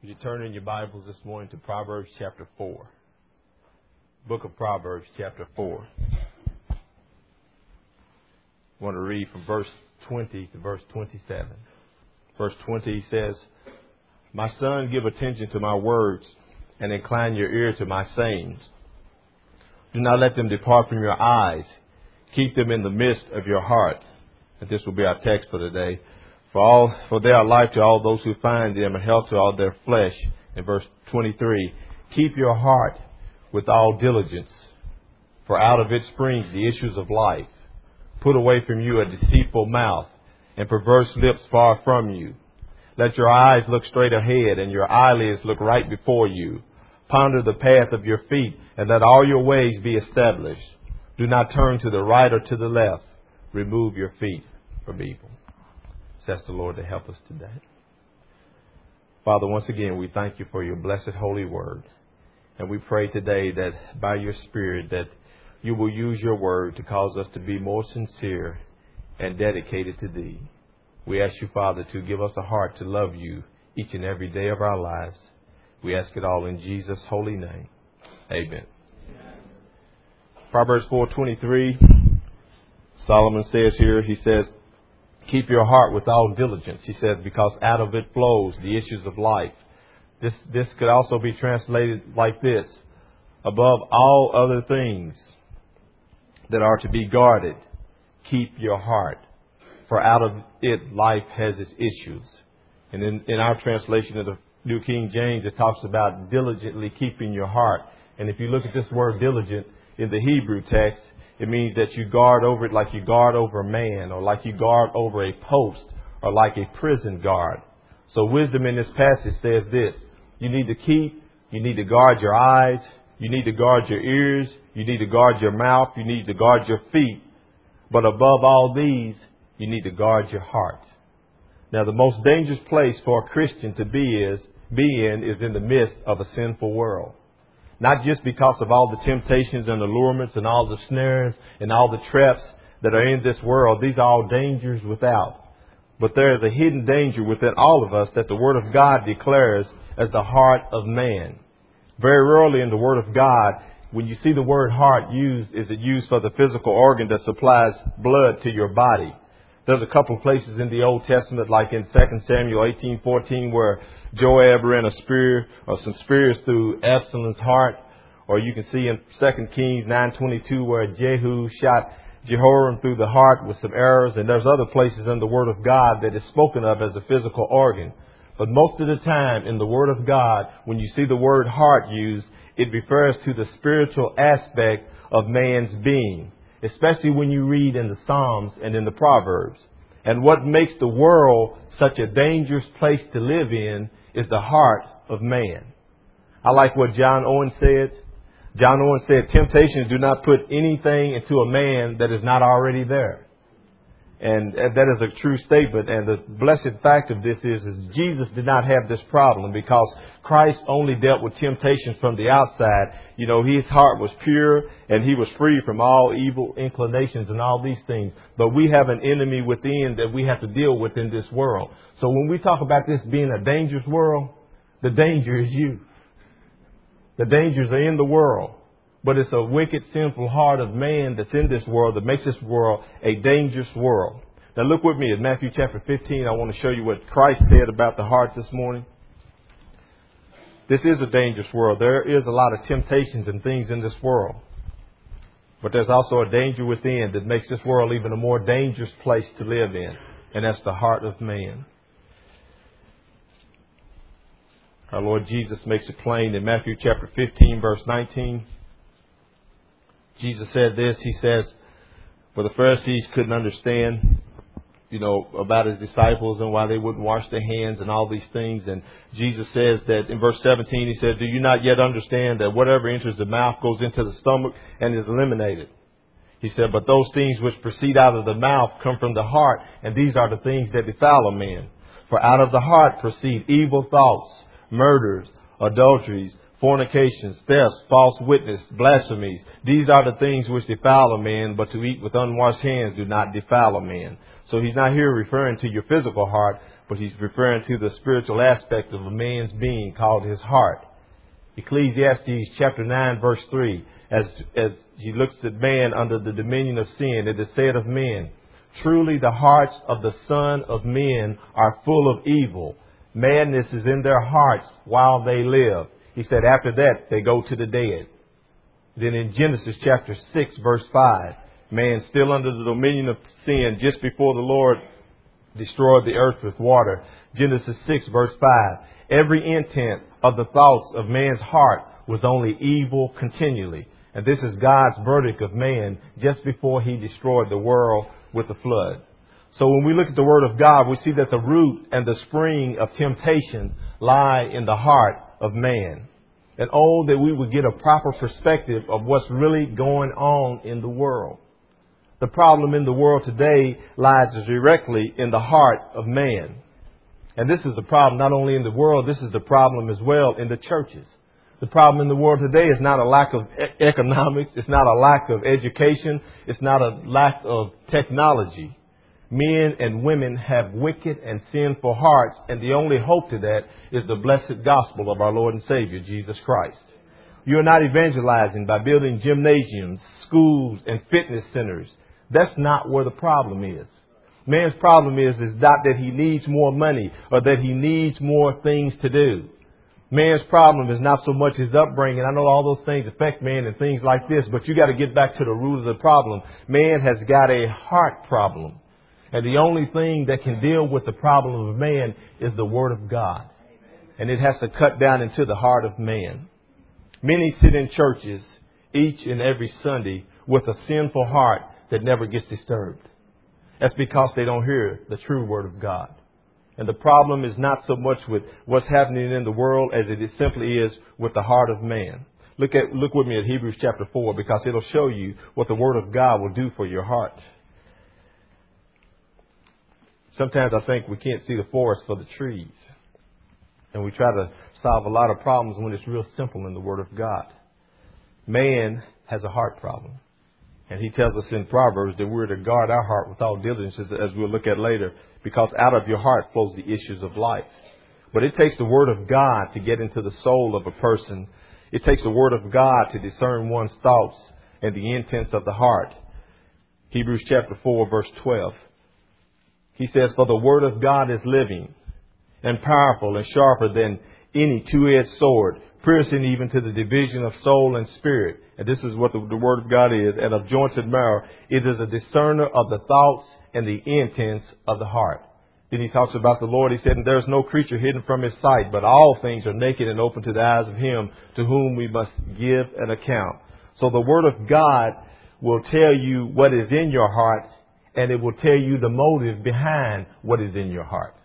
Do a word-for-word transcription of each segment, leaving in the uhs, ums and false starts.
Would you turn in your Bibles this morning to Proverbs chapter four? Book of Proverbs chapter four. I want to read from verse twenty to verse twenty-seven. Verse twenty says, "My son, give attention to my words and incline your ear to my sayings. Do not let them depart from your eyes. Keep them in the midst of your heart." And this will be our text for today. For all, for they are life to all those who find them and health to all their flesh. In verse twenty-three, "Keep your heart with all diligence, for out of it springs the issues of life. Put away from you a deceitful mouth and perverse lips far from you. Let your eyes look straight ahead and your eyelids look right before you. Ponder the path of your feet and let all your ways be established. Do not turn to the right or to the left. Remove your feet from evil." Ask the Lord to help us today. Father, once again, we thank you for your blessed holy word. And we pray today that by your Spirit that you will use your word to cause us to be more sincere and dedicated to thee. We ask you, Father, to give us a heart to love you each and every day of our lives. We ask it all in Jesus' holy name. Amen. Amen. Proverbs four twenty-three, Solomon says here, he says, "Keep your heart with all diligence," he says, "because out of it flows the issues of life." This, this could also be translated like this: "Above all other things that are to be guarded, keep your heart, for out of it life has its issues." And in, in our translation of the New King James, it talks about diligently keeping your heart. And if you look at this word diligent in the Hebrew text, it means that you guard over it like you guard over a man, or like you guard over a post, or like a prison guard. So wisdom in this passage says this: you need to keep, you need to guard your eyes, you need to guard your ears, you need to guard your mouth, you need to guard your feet. But above all these, you need to guard your heart. Now, the most dangerous place for a Christian to be is be in is in the midst of a sinful world. Not just because of all the temptations and allurements and all the snares and all the traps that are in this world. These are all dangers without. But there is a hidden danger within all of us that the Word of God declares as the heart of man. Very rarely in the Word of God, when you see the word heart used, is it used for the physical organ that supplies blood to your body. There's a couple of places in the Old Testament, like in Second Samuel eighteen fourteen, where Joab ran a spear or some spears through Absalom's heart. Or you can see in Second Kings nine twenty-two, where Jehu shot Jehoram through the heart with some arrows. And there's other places in the Word of God that is spoken of as a physical organ. But most of the time in the Word of God, when you see the word heart used, it refers to the spiritual aspect of man's being, especially when you read in the Psalms and in the Proverbs. And what makes the world such a dangerous place to live in is the heart of man. I like what John Owen said. John Owen said, "Temptations do not put anything into a man that is not already there." And that is a true statement. And the blessed fact of this is, is Jesus did not have this problem, because Christ only dealt with temptations from the outside. You know, his heart was pure and he was free from all evil inclinations and all these things. But we have an enemy within that we have to deal with in this world. So when we talk about this being a dangerous world, the danger is you. The dangers are in the world. But it's a wicked, sinful heart of man that's in this world that makes this world a dangerous world. Now look with me at Matthew chapter fifteen. I want to show you what Christ said about the hearts this morning. This is a dangerous world. There is a lot of temptations and things in this world. But there's also a danger within that makes this world even a more dangerous place to live in. And that's the heart of man. Our Lord Jesus makes it plain in Matthew chapter fifteen, verse nineteen. Jesus said this. He says, for the Pharisees couldn't understand, you know, about his disciples and why they wouldn't wash their hands and all these things. And Jesus says that in verse seventeen, he says, "Do you not yet understand that whatever enters the mouth goes into the stomach and is eliminated?" He said, "But those things which proceed out of the mouth come from the heart, and these are the things that defile a man. For out of the heart proceed evil thoughts, murders, adulteries, fornications, thefts, false witness, blasphemies. These are the things which defile a man, but to eat with unwashed hands do not defile a man." So he's not here referring to your physical heart, but he's referring to the spiritual aspect of a man's being called his heart. Ecclesiastes chapter nine verse three, as, as he looks at man under the dominion of sin, it is said of men, truly the hearts of the Son of Men are full of evil. Madness is in their hearts while they live. He said after that they go to the dead. Then in Genesis chapter six verse five, man still under the dominion of sin just before the Lord destroyed the earth with water. Genesis six verse five, every intent of the thoughts of man's heart was only evil continually. And this is God's verdict of man just before he destroyed the world with the flood. So when we look at the Word of God, we see that the root and the spring of temptation lie in the heart of man. And oh, that we would get a proper perspective of what's really going on in the world. The problem in the world today lies directly in the heart of man. And this is the problem not only in the world, this is the problem as well in the churches. The problem in the world today is not a lack of e- economics. It's not a lack of education. It's not a lack of technology. Men and women have wicked and sinful hearts, and the only hope to that is the blessed gospel of our Lord and Savior, Jesus Christ. You are not evangelizing by building gymnasiums, schools, and fitness centers. That's not where the problem is. Man's problem is, is not that he needs more money or that he needs more things to do. Man's problem is not so much his upbringing. I know all those things affect man and things like this, but you got to get back to the root of the problem. Man has got a heart problem. And the only thing that can deal with the problem of man is the Word of God. And it has to cut down into the heart of man. Many sit in churches each and every Sunday with a sinful heart that never gets disturbed. That's because they don't hear the true Word of God. And the problem is not so much with what's happening in the world as it simply is with the heart of man. Look at look with me at Hebrews chapter four, because it'll show you what the Word of God will do for your heart. Sometimes I think we can't see the forest for the trees. And we try to solve a lot of problems when it's real simple in the Word of God. Man has a heart problem. And he tells us in Proverbs that we're to guard our heart with all diligence, as we'll look at later, because out of your heart flows the issues of life. But it takes the Word of God to get into the soul of a person. It takes the Word of God to discern one's thoughts and the intents of the heart. Hebrews chapter four, verse twelve. He says, for the Word of God is living and powerful and sharper than any two-edged sword, piercing even to the division of soul and spirit. And this is what the, the Word of God is. And of joints and marrow, it is a discerner of the thoughts and the intents of the heart. Then he talks about the Lord. He said, and there is no creature hidden from his sight, but all things are naked and open to the eyes of him to whom we must give an account. So the Word of God will tell you what is in your heart, and it will tell you the motive behind what is in your heart.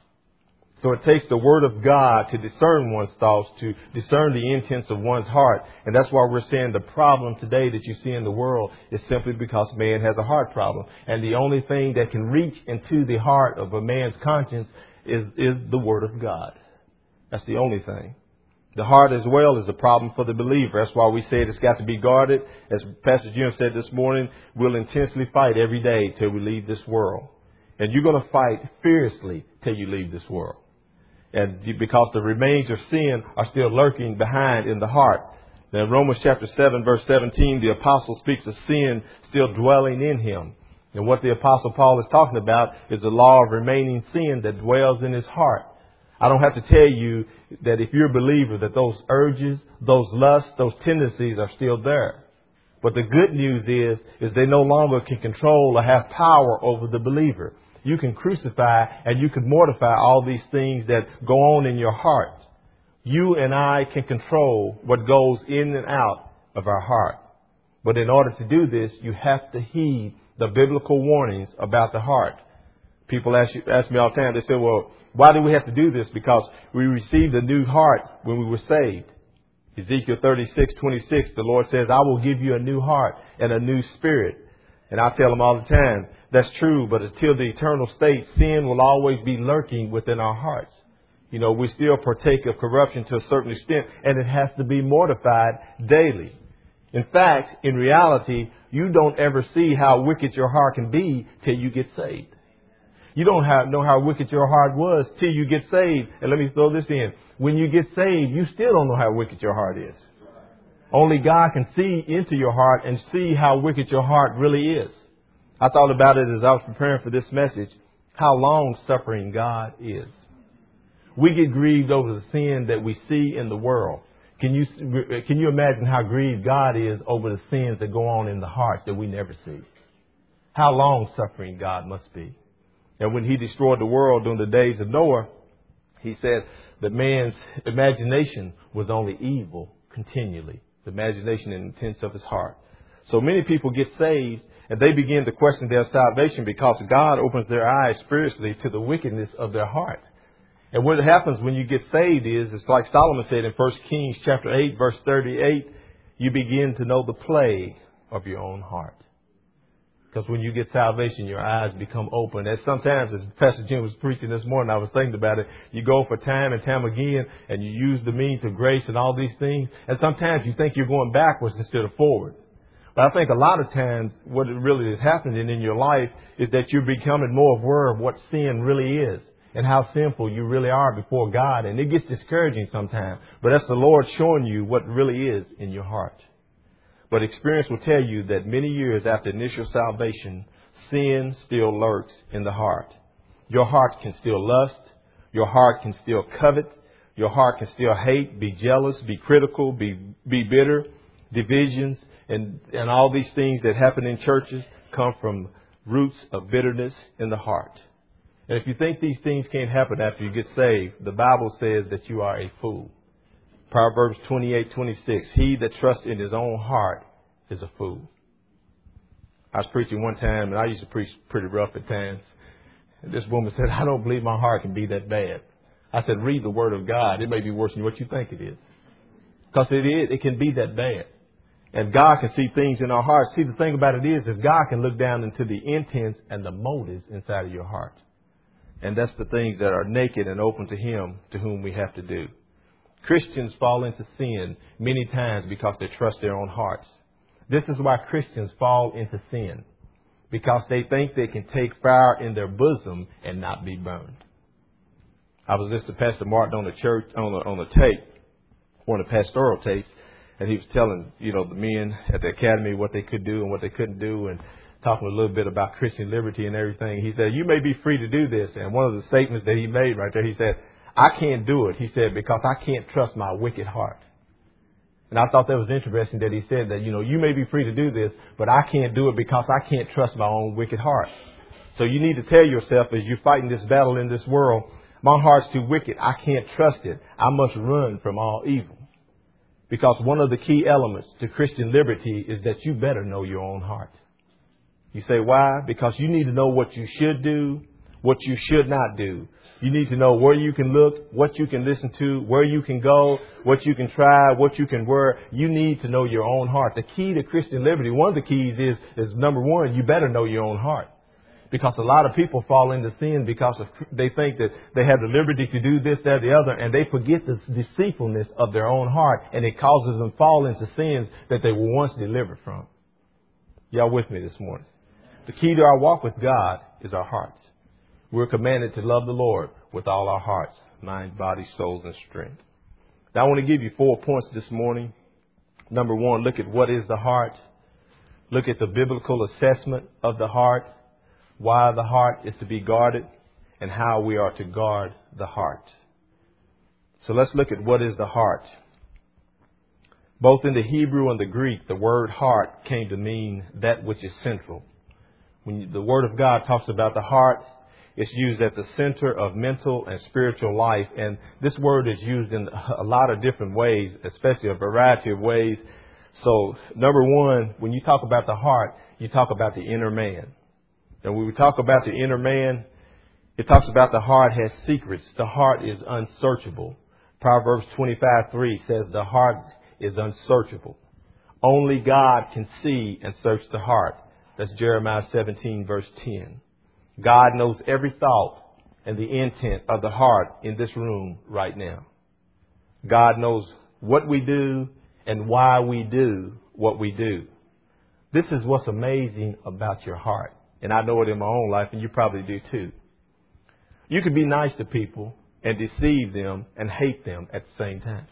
So it takes the Word of God to discern one's thoughts, to discern the intents of one's heart. And that's why we're saying the problem today that you see in the world is simply because man has a heart problem. And the only thing that can reach into the heart of a man's conscience is, is the Word of God. That's the only thing. The heart as well is a problem for the believer. That's why we said it's got to be guarded. As Pastor Jim said this morning, we'll intensely fight every day till we leave this world. And you're going to fight fiercely till you leave this world. And because the remains of sin are still lurking behind in the heart. Now in Romans chapter seven, verse seventeen, the apostle speaks of sin still dwelling in him. And what the apostle Paul is talking about is the law of remaining sin that dwells in his heart. I don't have to tell you that if you're a believer that those urges, those lusts, those tendencies are still there. But the good news is, is they no longer can control or have power over the believer. You can crucify and you can mortify all these things that go on in your heart. You and I can control what goes in and out of our heart. But in order to do this, you have to heed the biblical warnings about the heart. People ask, you, ask me all the time, they say, well, why do we have to do this? Because we received a new heart when we were saved. Ezekiel thirty-six twenty-six, the Lord says, I will give you a new heart and a new spirit. And I tell them all the time, that's true, but until the eternal state, sin will always be lurking within our hearts. You know, we still partake of corruption to a certain extent, and it has to be mortified daily. In fact, in reality, you don't ever see how wicked your heart can be till you get saved. You don't have, know how wicked your heart was till you get saved. And let me throw this in. When you get saved, you still don't know how wicked your heart is. Only God can see into your heart and see how wicked your heart really is. I thought about it as I was preparing for this message, how long suffering God is. We get grieved over the sin that we see in the world. Can you, can you imagine how grieved God is over the sins that go on in the hearts that we never see? How long suffering God must be. And when he destroyed the world during the days of Noah, he said that man's imagination was only evil continually. The imagination and intents of his heart. So many people get saved and they begin to question their salvation because God opens their eyes spiritually to the wickedness of their heart. And what happens when you get saved is, it's like Solomon said in First Kings chapter eight, verse thirty-eight, you begin to know the plague of your own heart. Because when you get salvation, your eyes become open. And sometimes, as Pastor Jim was preaching this morning, I was thinking about it. You go for time and time again, and you use the means of grace and all these things. And sometimes you think you're going backwards instead of forward. But I think a lot of times what it really is happening in your life is that you're becoming more aware of what sin really is and how sinful you really are before God. And it gets discouraging sometimes. But that's the Lord showing you what really is in your heart. But experience will tell you that many years after initial salvation, sin still lurks in the heart. Your heart can still lust. Your heart can still covet. Your heart can still hate, be jealous, be critical, be, be bitter. Divisions and, and all these things that happen in churches come from roots of bitterness in the heart. And if you think these things can't happen after you get saved, the Bible says that you are a fool. Proverbs twenty-eight twenty-six, he that trusts in his own heart is a fool. I was preaching one time, and I used to preach pretty rough at times. And this woman said, I don't believe my heart can be that bad. I said, read the Word of God. It may be worse than what you think it is. Because it is, it can be that bad. And God can see things in our hearts. See, the thing about it is, is God can look down into the intents and the motives inside of your heart. And that's the things that are naked and open to Him, to whom we have to do. Christians fall into sin many times because they trust their own hearts. This is why Christians fall into sin. Because they think they can take fire in their bosom and not be burned. I was listening to Pastor Martin on the church, on the, on the tape, one of the pastoral tapes. And he was telling, you know, the men at the academy what they could do and what they couldn't do, and talking a little bit about Christian liberty and everything. He said, you may be free to do this. And one of the statements that he made right there, he said, I can't do it. He said, because I can't trust my wicked heart. And I thought that was interesting that he said that, you know, you may be free to do this, but I can't do it because I can't trust my own wicked heart. So you need to tell yourself as you're fighting this battle in this world, my heart's too wicked. I can't trust it. I must run from all evil. Because one of the key elements to Christian liberty is that you better know your own heart. You say, why? Because you need to know what you should do, what you should not do. You need to know where you can look, what you can listen to, where you can go, what you can try, what you can wear. You need to know your own heart. The key to Christian liberty, one of the keys is, is number one, you better know your own heart. Because a lot of people fall into sin because of, they think that they have the liberty to do this, that, the other, and they forget the deceitfulness of their own heart, and it causes them fall into sins that they were once delivered from. Y'all with me this morning? The key to our walk with God is our hearts. We're commanded to love the Lord with all our hearts, mind, body, souls, and strength. Now I want to give you four points this morning. Number one, look at what is the heart. Look at the biblical assessment of the heart. Why the heart is to be guarded, and how we are to guard the heart. So let's look at what is the heart. Both in the Hebrew and the Greek, the word heart came to mean that which is central. When the Word of God talks about the heart, it's used at the center of mental and spiritual life. And this word is used in a lot of different ways, especially a variety of ways. So number one, when you talk about the heart, you talk about the inner man. And when we talk about the inner man, it talks about the heart has secrets. The heart is unsearchable. Proverbs twenty-five three says the heart is unsearchable. Only God can see and search the heart. That's Jeremiah seventeen verse ten. God knows every thought and the intent of the heart in this room right now. God knows what we do and why we do what we do. This is what's amazing about your heart. And I know it in my own life, and you probably do too. You can be nice to people and deceive them and hate them at the same time.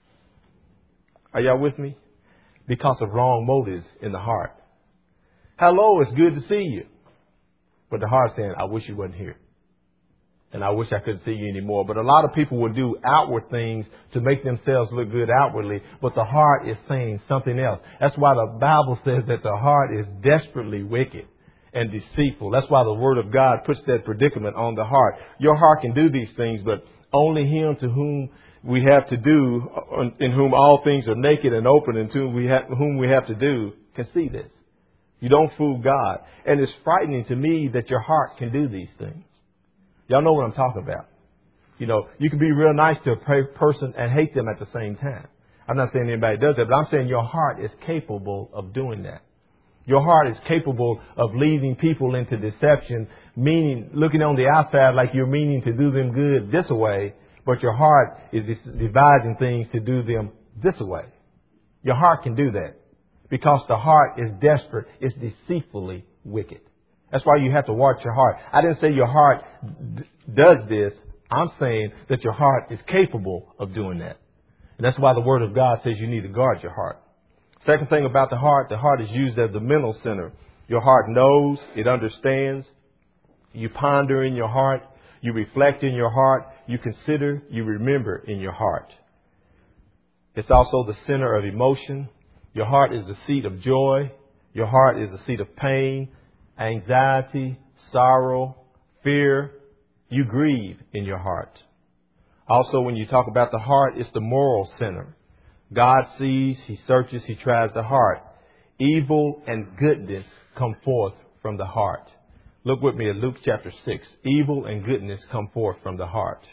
Are y'all with me? Because of wrong motives in the heart. Hello, it's good to see you. But the heart saying, I wish you wasn't here. And I wish I could see you anymore. But a lot of people will do outward things to make themselves look good outwardly. But the heart is saying something else. That's why the Bible says that the heart is desperately wicked and deceitful. That's why the Word of God puts that predicament on the heart. Your heart can do these things, but only Him to whom we have to do, in whom all things are naked and open, and to whom we have, whom we have to do, can see this. You don't fool God. And it's frightening to me that your heart can do these things. Y'all know what I'm talking about. You know, you can be real nice to a person and hate them at the same time. I'm not saying anybody does that, but I'm saying your heart is capable of doing that. Your heart is capable of leading people into deception, meaning looking on the outside like you're meaning to do them good this way, but your heart is devising things to do them this way. Your heart can do that because the heart is desperate. It's deceitfully wicked. That's why you have to watch your heart. I didn't say your heart d- does this. I'm saying that your heart is capable of doing that. And that's why the Word of God says you need to guard your heart. Second thing about the heart, the heart is used as the mental center. Your heart knows, it understands. You ponder in your heart. You reflect in your heart. You consider, you remember in your heart. It's also the center of emotion. Your heart is the seat of joy. Your heart is the seat of pain, anxiety, sorrow, fear. You grieve in your heart. Also, when you talk about the heart, it's the moral center. God sees, He searches, He tries the heart. Evil and goodness come forth from the heart. Look with me at Luke chapter six. Evil and goodness come forth from the heart.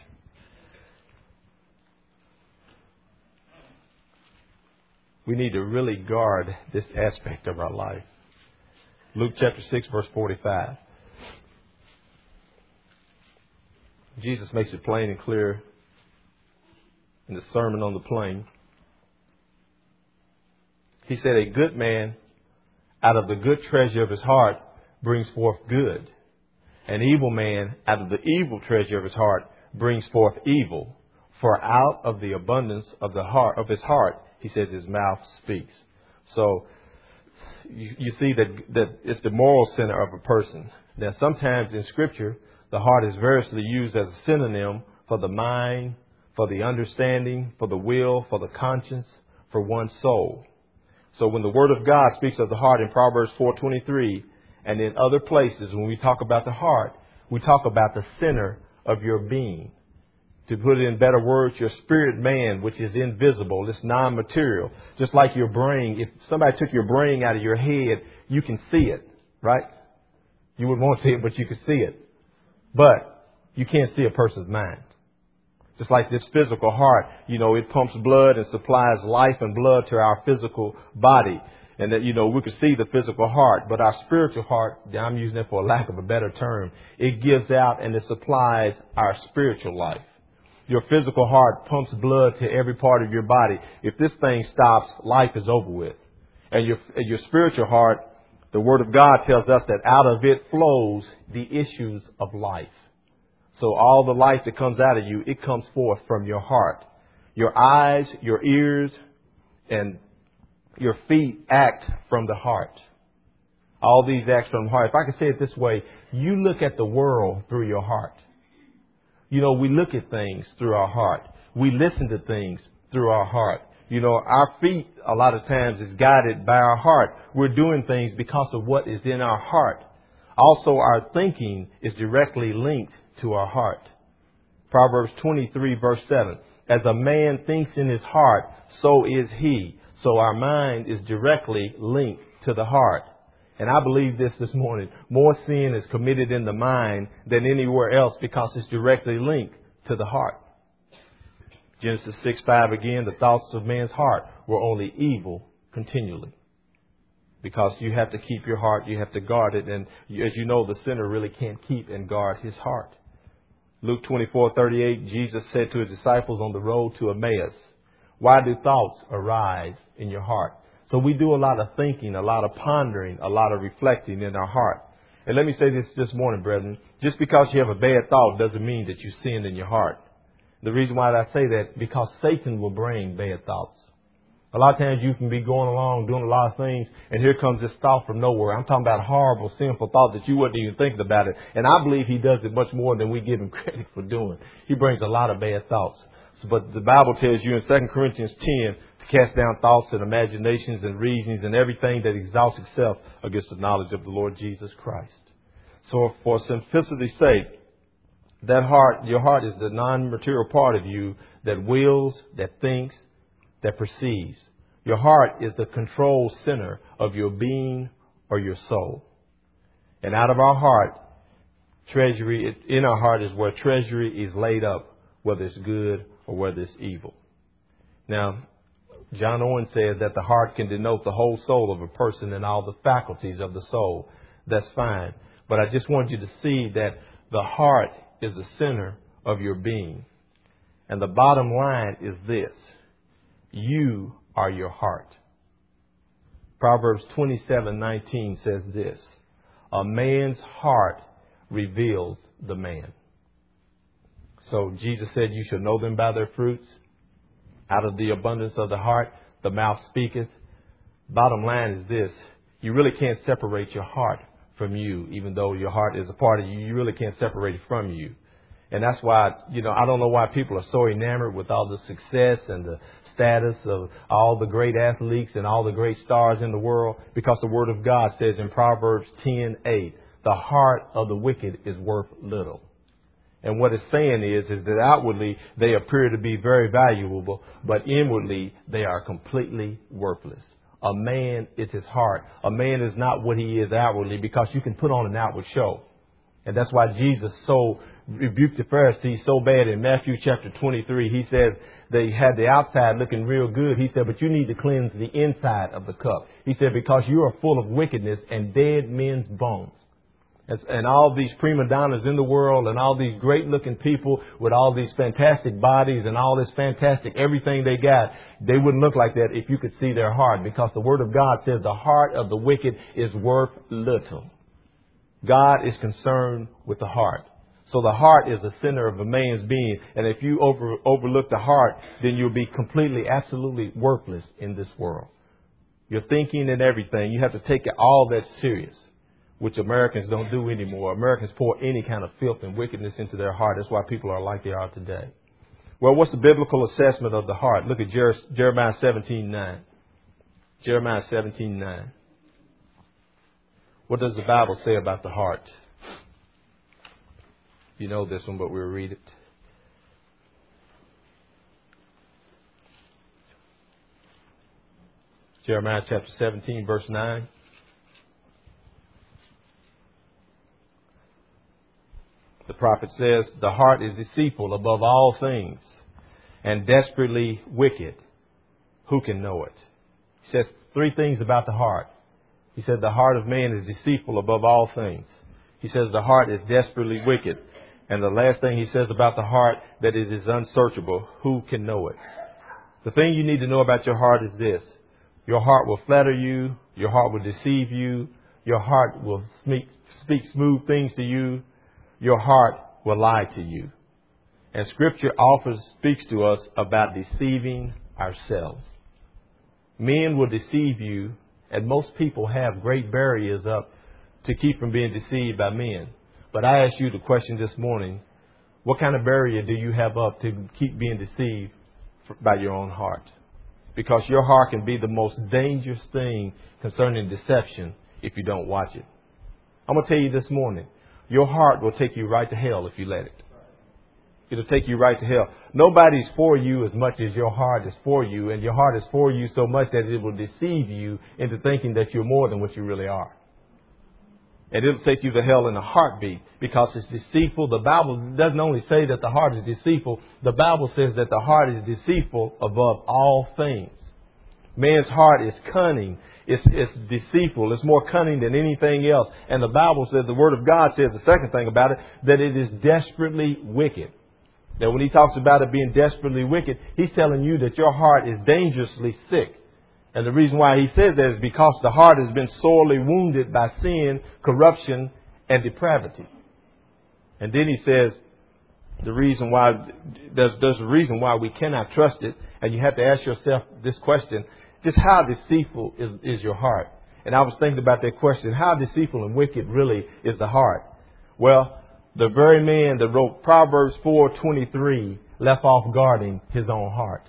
We need to really guard this aspect of our life. Luke chapter six, verse forty-five. Jesus makes it plain and clear in the Sermon on the Plain. He said, a good man out of the good treasure of his heart brings forth good. An evil man out of the evil treasure of his heart brings forth evil. For out of the abundance of the heart of his heart, he says, his mouth speaks. So you, you see that, that it's the moral center of a person. Now, sometimes in Scripture, the heart is variously used as a synonym for the mind, for the understanding, for the will, for the conscience, for one's soul. So when the Word of God speaks of the heart in Proverbs four twenty-three and in other places, when we talk about the heart, we talk about the center of your being. To put it in better words, your spirit man, which is invisible, it's non-material. Just like your brain, if somebody took your brain out of your head, you can see it, right? You wouldn't want to see it, but you can see it. But you can't see a person's mind. Just like this physical heart, you know, it pumps blood and supplies life and blood to our physical body. And that, you know, we can see the physical heart, but our spiritual heart, I'm using it for lack of a better term, it gives out and it supplies our spiritual life. Your physical heart pumps blood to every part of your body. If this thing stops, life is over with. And your, your spiritual heart, the Word of God tells us that out of it flows the issues of life. So all the life that comes out of you, it comes forth from your heart. Your eyes, your ears, and your feet act from the heart. All these acts from the heart. If I can say it this way, you look at the world through your heart. You know, we look at things through our heart. We listen to things through our heart. You know, our feet a lot of times is guided by our heart. We're doing things because of what is in our heart. Also, our thinking is directly linked to our heart. Proverbs twenty-three, verse seven. As a man thinks in his heart, so is he. So our mind is directly linked to the heart. And I believe this this morning. More sin is committed in the mind than anywhere else because it's directly linked to the heart. Genesis six five again, the thoughts of man's heart were only evil continually. Because you have to keep your heart, you have to guard it. And as you know, the sinner really can't keep and guard his heart. Luke twenty-four thirty-eight, Jesus said to his disciples on the road to Emmaus, why do thoughts arise in your heart? So we do a lot of thinking, a lot of pondering, a lot of reflecting in our heart. And let me say this this morning, brethren. Just because you have a bad thought doesn't mean that you sinned in your heart. The reason why I say that, because Satan will bring bad thoughts. A lot of times you can be going along doing a lot of things, and here comes this thought from nowhere. I'm talking about horrible, sinful thought that you wasn't even thinking about it. And I believe he does it much more than we give him credit for doing. He brings a lot of bad thoughts. So, but the Bible tells you in Second Corinthians ten to cast down thoughts and imaginations and reasonings and everything that exalts itself against the knowledge of the Lord Jesus Christ. So for simplicity's sake, that heart, your heart is the non-material part of you that wills, that thinks, that perceives. Your heart is the control center of your being or your soul. And out of our heart, treasury, in our heart is where treasury is laid up, whether it's good or whether it's evil. Now, John Owen says that the heart can denote the whole soul of a person and all the faculties of the soul. That's fine. But I just want you to see that the heart is the center of your being. And the bottom line is this. You are your heart. Proverbs twenty-seven nineteen says this. A man's heart reveals the man. So Jesus said you shall know them by their fruits. Out of the abundance of the heart, the mouth speaketh. Bottom line is this. You really can't separate your heart from you, even though your heart is a part of you. You really can't separate it from you. And that's why, you know, I don't know why people are so enamored with all the success and the status of all the great athletes and all the great stars in the world, because the Word of God says in Proverbs ten eight, the heart of the wicked is worth little. And what it's saying is, is that outwardly they appear to be very valuable, but inwardly they are completely worthless. A man is his heart. A man is not what he is outwardly, because you can put on an outward show. And that's why Jesus so rebuked the Pharisees so bad in Matthew chapter twenty-three. He said they had the outside looking real good. He said, but you need to cleanse the inside of the cup. He said, because you are full of wickedness and dead men's bones. And all these prima donnas in the world and all these great looking people with all these fantastic bodies and all this fantastic everything they got, they wouldn't look like that if you could see their heart, because the Word of God says the heart of the wicked is worth little. God is concerned with the heart. So the heart is the center of a man's being. And if you over, overlook the heart, then you'll be completely, absolutely worthless in this world. Your thinking and everything, you have to take all that serious, which Americans don't do anymore. Americans pour any kind of filth and wickedness into their heart. That's why people are like they are today. Well, what's the biblical assessment of the heart? Look at Jer- Jeremiah seventeen nine. Jeremiah seventeen nine. What does the Bible say about the heart? You know this one, but we'll read it. Jeremiah chapter seventeen, verse nine. The prophet says, the heart is deceitful above all things and desperately wicked. Who can know it? He says three things about the heart. He said the heart of man is deceitful above all things. He says the heart is desperately wicked. And the last thing he says about the heart, that it is unsearchable. Who can know it? The thing you need to know about your heart is this. Your heart will flatter you. Your heart will deceive you. Your heart will speak, speak smooth things to you. Your heart will lie to you. And Scripture offers, speaks to us about deceiving ourselves. Men will deceive you, and most people have great barriers up to keep from being deceived by men. But I ask you the question this morning, what kind of barrier do you have up to keep being deceived by your own heart? Because your heart can be the most dangerous thing concerning deception if you don't watch it. I'm going to tell you this morning, your heart will take you right to hell if you let it. It'll take you right to hell. Nobody's for you as much as your heart is for you. And your heart is for you so much that it will deceive you into thinking that you're more than what you really are. And it'll take you to hell in a heartbeat because it's deceitful. The Bible doesn't only say that the heart is deceitful. The Bible says that the heart is deceitful above all things. Man's heart is cunning. It's, it's deceitful. It's more cunning than anything else. And the Bible says, the Word of God says the second thing about it, that it is desperately wicked. Now, when he talks about it being desperately wicked, he's telling you that your heart is dangerously sick. And the reason why he says that is because the heart has been sorely wounded by sin, corruption, and depravity. And then he says the reason why, there's, there's a reason why we cannot trust it. And you have to ask yourself this question, just how deceitful is, is your heart? And I was thinking about that question, how deceitful and wicked really is the heart? Well, the very man that wrote Proverbs four twenty-three left off guarding his own heart.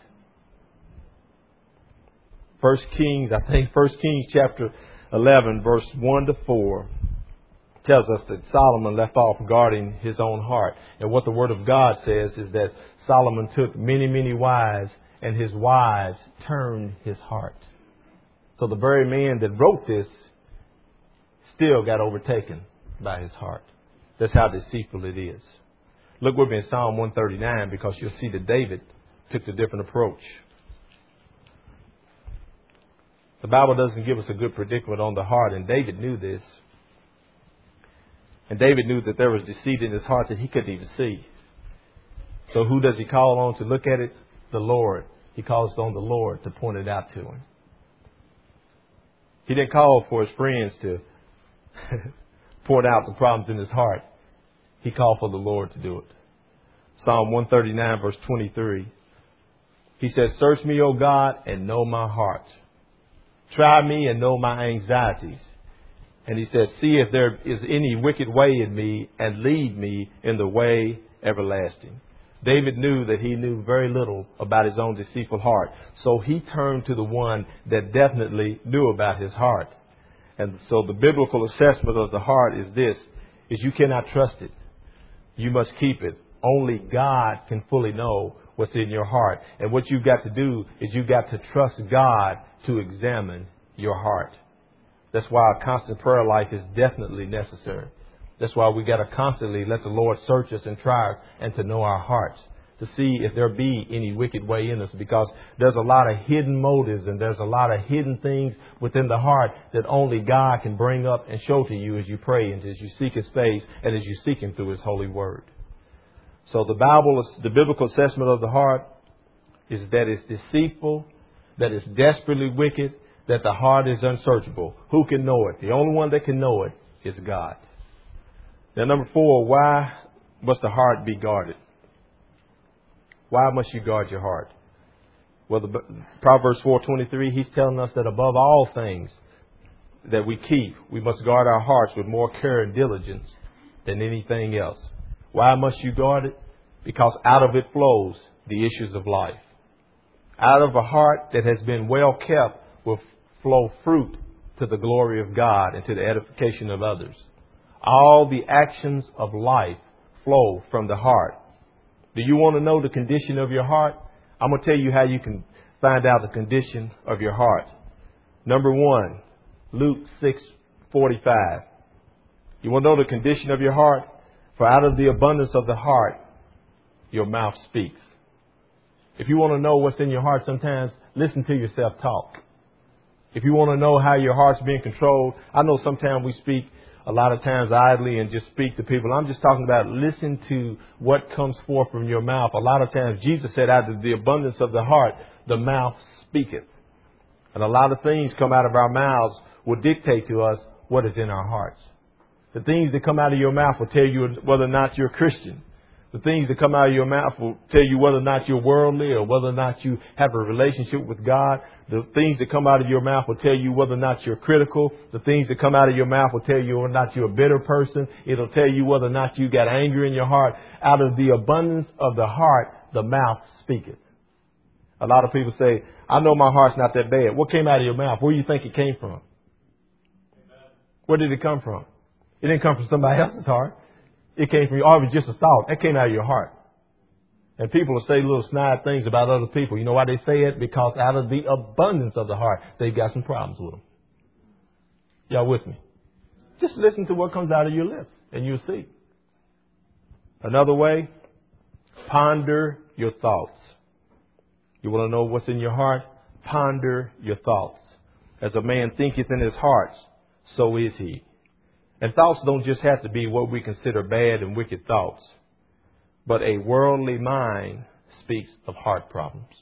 First Kings, I think First Kings chapter eleven, verse one to four tells us that Solomon left off guarding his own heart. And what the Word of God says is that Solomon took many, many wives, and his wives turned his heart. So the very man that wrote this still got overtaken by his heart. That's how deceitful it is. Look with me in Psalm one thirty-nine, because you'll see that David took a different approach. The Bible doesn't give us a good predicament on the heart, and David knew this. And David knew that there was deceit in his heart that he couldn't even see. So who does he call on to look at it? The Lord. He calls on the Lord to point it out to him. He didn't call for his friends to point out the problems in his heart. He called for the Lord to do it. Psalm one thirty-nine, verse twenty-three. He says, "Search me, O God, and know my heart. Try me and know my anxieties." And he says, "See if there is any wicked way in me, and lead me in the way everlasting." David knew that he knew very little about his own deceitful heart. So he turned to the one that definitely knew about his heart. And so the biblical assessment of the heart is this, is you cannot trust it. You must keep it. Only God can fully know what's in your heart. And what you've got to do is you've got to trust God to examine your heart. That's why a constant prayer life is definitely necessary. That's why we got to constantly let the Lord search us and try us and to know our hearts, to see if there be any wicked way in us, because there's a lot of hidden motives and there's a lot of hidden things within the heart that only God can bring up and show to you as you pray and as you seek His face and as you seek Him through His holy word. So the Bible, the biblical assessment of the heart is that it's deceitful, that it's desperately wicked, that the heart is unsearchable. Who can know it? The only one that can know it is God. Now, number four, why must the heart be guarded? Why must you guard your heart? Well, the Proverbs four twenty-three, he's telling us that above all things that we keep, we must guard our hearts with more care and diligence than anything else. Why must you guard it? Because out of it flows the issues of life. Out of a heart that has been well kept will flow fruit to the glory of God and to the edification of others. All the actions of life flow from the heart. Do you want to know the condition of your heart? I'm going to tell you how you can find out the condition of your heart. Number one, Luke six forty-five. You want to know the condition of your heart? For out of the abundance of the heart, your mouth speaks. If you want to know what's in your heart sometimes, listen to yourself talk. If you want to know how your heart's being controlled, I know sometimes we speak a lot of times idly and just speak to people. I'm just talking about listen to what comes forth from your mouth. A lot of times Jesus said out of the abundance of the heart, the mouth speaketh. And a lot of things come out of our mouths will dictate to us what is in our hearts. The things that come out of your mouth will tell you whether or not you're a Christian. The things that come out of your mouth will tell you whether or not you're worldly or whether or not you have a relationship with God. The things that come out of your mouth will tell you whether or not you're critical. The things that come out of your mouth will tell you whether or not you're a bitter person. It'll tell you whether or not you got anger in your heart. Out of the abundance of the heart, the mouth speaketh. A lot of people say, I know my heart's not that bad. What came out of your mouth? Where do you think it came from? Where did it come from? It didn't come from somebody else's heart. It came from you. Oh, it was just a thought. That came out of your heart. And people will say little snide things about other people. You know why they say it? Because out of the abundance of the heart, they've got some problems with them. Y'all with me? Just listen to what comes out of your lips and you'll see. Another way, ponder your thoughts. You want to know what's in your heart? Ponder your thoughts. As a man thinketh in his heart, so is he. And thoughts don't just have to be what we consider bad and wicked thoughts. But a worldly mind speaks of heart problems.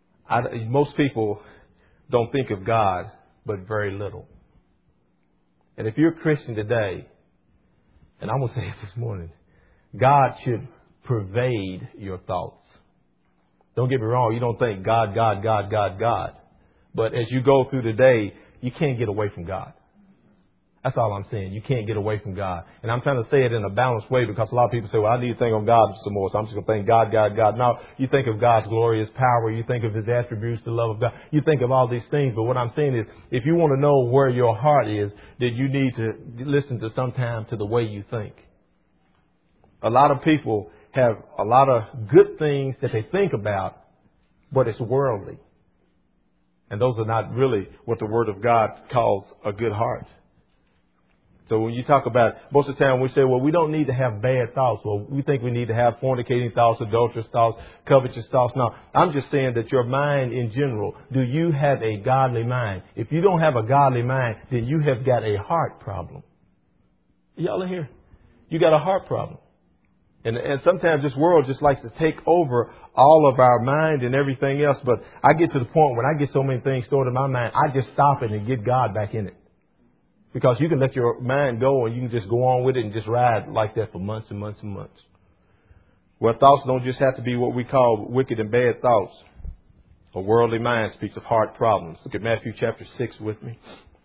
I, most people don't think of God, but very little. And if you're a Christian today, and I'm going to say it this morning, God should pervade your thoughts. Don't get me wrong. You don't think God, God, God, God, God. But as you go through the day, you can't get away from God. That's all I'm saying. You can't get away from God. And I'm trying to say it in a balanced way because a lot of people say, well, I need to think on God some more. So I'm just going to think God, God, God. No, you think of God's glorious power. You think of his attributes, the love of God. You think of all these things. But what I'm saying is, if you want to know where your heart is, then you need to listen to sometime to the way you think. A lot of people have a lot of good things that they think about, but it's worldly. And those are not really what the Word of God calls a good heart. So when you talk about, most of the time we say, well, we don't need to have bad thoughts. Well, we think we need to have fornicating thoughts, adulterous thoughts, covetous thoughts. No, I'm just saying that your mind in general, do you have a godly mind? If you don't have a godly mind, then you have got a heart problem. Y'all are here. You got a heart problem. And, and sometimes this world just likes to take over all of our mind and everything else. But I get to the point when I get so many things stored in my mind, I just stop it and get God back in it. Because you can let your mind go and you can just go on with it and just ride like that for months and months and months. Well, thoughts don't just have to be what we call wicked and bad thoughts. A worldly mind speaks of heart problems. Look at Matthew chapter six with me.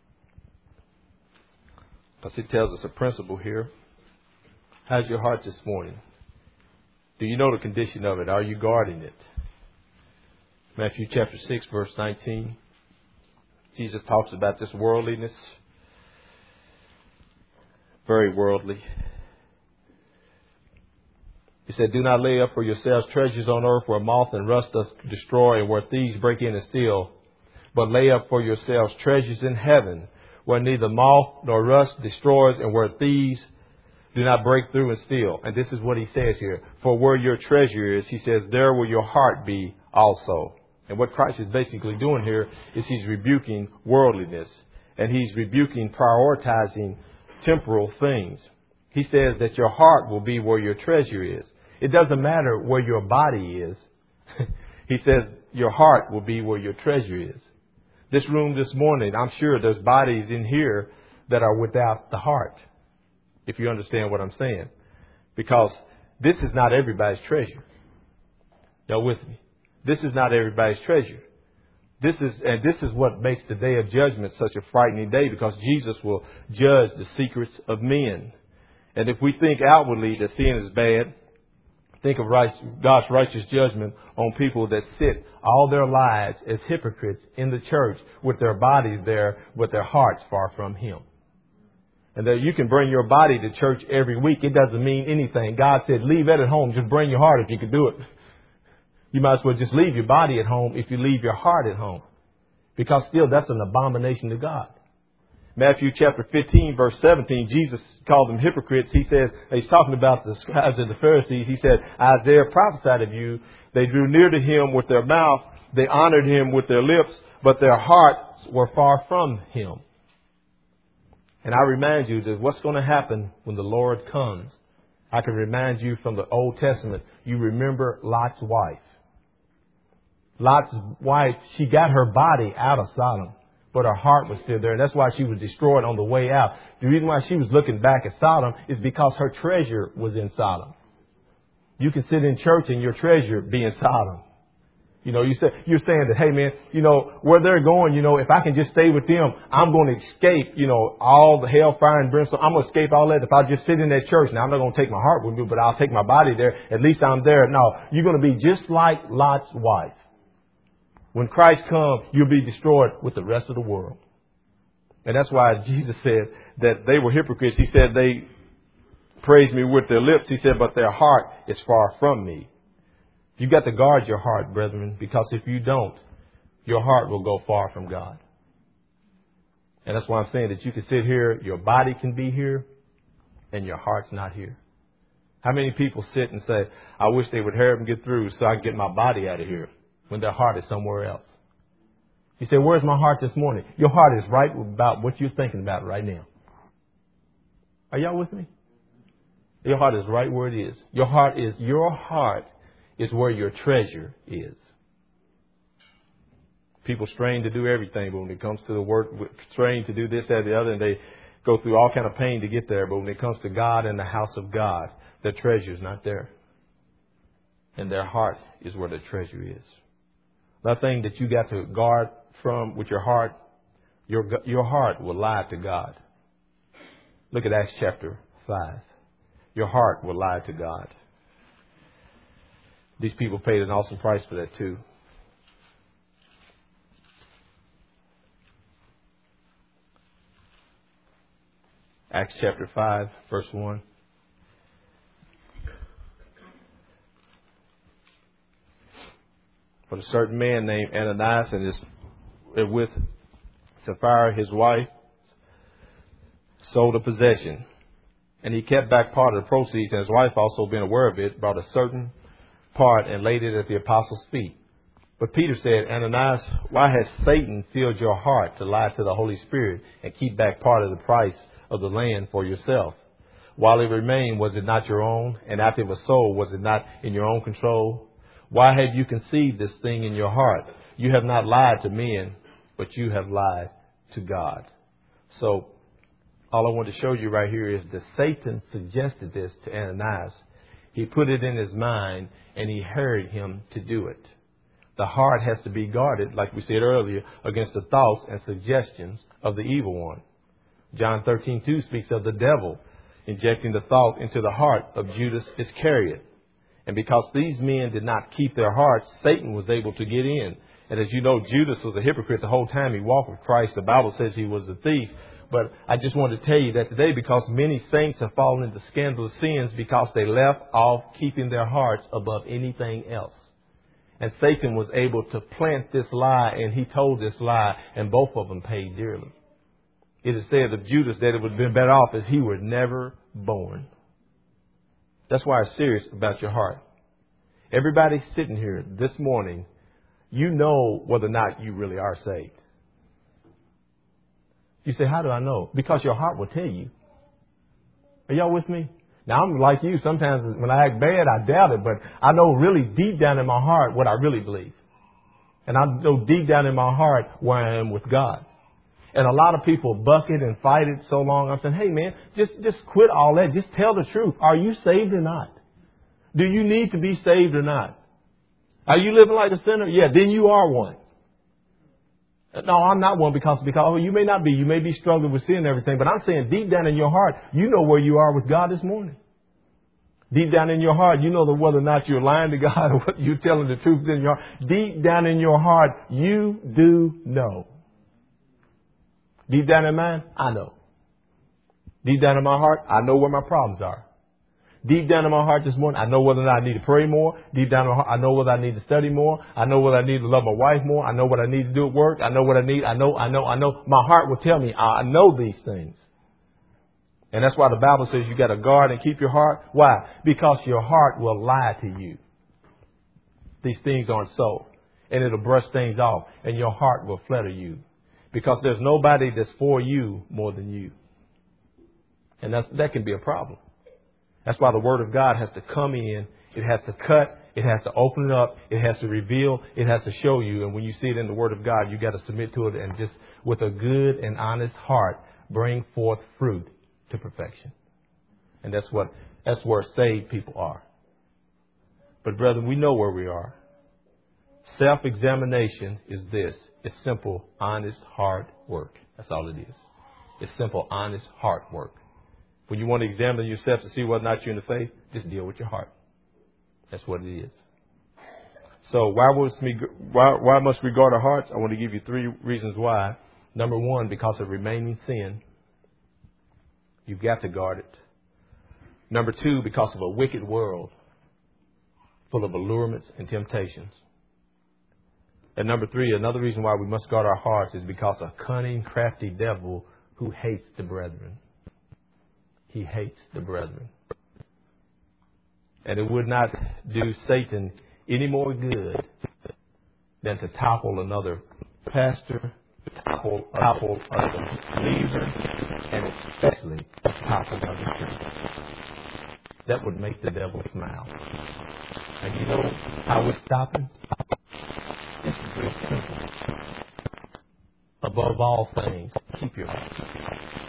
Because it tells us a principle here. How's your heart this morning? Do you know the condition of it? Are you guarding it? Matthew chapter six, verse nineteen. Jesus talks about this worldliness. Very worldly. He said, do not lay up for yourselves treasures on earth where moth and rust does destroy and where thieves break in and steal. But lay up for yourselves treasures in heaven where neither moth nor rust destroys and where thieves do not break through and steal. And this is what he says here. For where your treasure is, he says, there will your heart be also. And what Christ is basically doing here is he's rebuking worldliness. And he's rebuking prioritizing temporal things. He says that your heart will be where your treasure is. It doesn't matter where your body is. He says your heart will be where your treasure is. This room this morning, I'm sure there's bodies in here that are without the heart. If you understand what I'm saying. Because this is not everybody's treasure. Y'all with me? This is not everybody's treasure. This is, and this is what makes the day of judgment such a frightening day, because Jesus will judge the secrets of men. And if we think outwardly that sin is bad, think of God's righteous judgment on people that sit all their lives as hypocrites in the church with their bodies there, but their hearts far from Him. And that you can bring your body to church every week. It doesn't mean anything. God said, leave it at home. Just bring your heart if you can do it. You might as well just leave your body at home if you leave your heart at home. Because still, that's an abomination to God. Matthew chapter fifteen, verse seventeen, Jesus called them hypocrites. He says, he's talking about the scribes and the Pharisees. He said, Isaiah prophesied of you. They drew near to him with their mouth. They honored him with their lips, but their hearts were far from him. And I remind you that what's going to happen when the Lord comes. I can remind you from the Old Testament. You remember Lot's wife. Lot's wife, she got her body out of Sodom, but her heart was still there. And that's why she was destroyed on the way out. The reason why she was looking back at Sodom is because her treasure was in Sodom. You can sit in church and your treasure be in Sodom. You know, you say, you're saying that, hey, man, you know, where they're going, you know, if I can just stay with them, I'm going to escape, you know, all the hellfire and brimstone. I'm going to escape all that if I just sit in that church. Now, I'm not going to take my heart with me, but I'll take my body there. At least I'm there. No, you're going to be just like Lot's wife. When Christ comes, you'll be destroyed with the rest of the world. And that's why Jesus said that they were hypocrites. He said they praised me with their lips. He said, but their heart is far from me. You've got to guard your heart, brethren, because if you don't, your heart will go far from God. And that's why I'm saying that you can sit here, your body can be here, and your heart's not here. How many people sit and say, I wish they would hurry up and get through so I can get my body out of here, when their heart is somewhere else? You say, where's my heart this morning? Your heart is right about what you're thinking about right now. Are y'all with me? Your heart is right where it is. Your heart is, your heart is where your treasure is. People strain to do everything, but when it comes to the work, strain to do this, that, the other, and they, go through all kind of pain to get there. But when it comes to God and the house of God, their treasure is not there. And their heart is where the treasure is. That thing that you got to guard from with your heart, your, your heart will lie to God. Look at Acts chapter five. Your heart will lie to God. These people paid an awesome price for that too. Acts chapter five, verse one. But a certain man named Ananias and his with Sapphira, his wife, sold a possession. And he kept back part of the proceeds, and his wife, also being aware of it, brought a certain part and laid it at the apostles' feet. But Peter said, Ananias, why has Satan filled your heart to lie to the Holy Spirit and keep back part of the price of the land for yourself? While it remained, was it not your own? And after it was sold, was it not in your own control? Why have you conceived this thing in your heart? You have not lied to men, but you have lied to God. So all I want to show you right here is that Satan suggested this to Ananias. He put it in his mind and he hurried him to do it. The heart has to be guarded, like we said earlier, against the thoughts and suggestions of the evil one. John thirteen two speaks of the devil injecting the thought into the heart of Judas Iscariot. And because these men did not keep their hearts, Satan was able to get in. And as you know, Judas was a hypocrite the whole time he walked with Christ. The Bible says he was a thief. But I just wanted to tell you that today, because many saints have fallen into scandalous sins because they left off keeping their hearts above anything else. And Satan was able to plant this lie, and he told this lie, and both of them paid dearly. It is said of Judas that it would have been better off if he were never born. That's why it's serious about your heart. Everybody sitting here this morning, you know whether or not you really are saved. You say, how do I know? Because your heart will tell you. Are y'all with me? Now, I'm like you. Sometimes when I act bad, I doubt it. But I know really deep down in my heart what I really believe. And I know deep down in my heart where I am with God. And a lot of people buck it and fight it so long. I'm saying, hey, man, just, just quit all that. Just tell the truth. Are you saved or not? Do you need to be saved or not? Are you living like a sinner? Yeah, then you are one. No, I'm not one because, because oh, you may not be. You may be struggling with sin and everything. But I'm saying deep down in your heart, you know where you are with God this morning. Deep down in your heart, you know that whether or not you're lying to God or whether you're telling the truth in your heart. Deep down in your heart, you do know. Deep down in mine, I know. Deep down in my heart, I know where my problems are. Deep down in my heart this morning, I know whether or not I need to pray more. Deep down in my heart, I know whether I need to study more. I know whether I need to love my wife more. I know what I need to do at work. I know what I need. I know, I know, I know. My heart will tell me I know these things. And that's why the Bible says you got to guard and keep your heart. Why? Because your heart will lie to you. These things aren't so. And it'll brush things off. And your heart will flatter you. Because there's nobody that's for you more than you. And that's, that can be a problem. That's why the Word of God has to come in. It has to cut. It has to open it up. It has to reveal. It has to show you. And when you see it in the Word of God, you got to submit to it and just with a good and honest heart bring forth fruit to perfection. And that's what that's where saved people are. But brethren, we know where we are. Self-examination is this. It's simple, honest, hard work. That's all it is. It's simple, honest, hard work. When you want to examine yourself to see whether or not you're in the faith, just deal with your heart. That's what it is. So why, was me, why, why must we guard our hearts? I want to give you three reasons why. Number one, because of remaining sin. You've got to guard it. Number two, because of a wicked world full of allurements and temptations. And number three, another reason why we must guard our hearts is because of a cunning, crafty devil who hates the brethren. He hates the brethren. And it would not do Satan any more good than to topple another pastor, topple, topple another believer, and especially topple another church. That would make the devil smile. And you know how it's stopping? It's very simple. Above all things, keep your heart.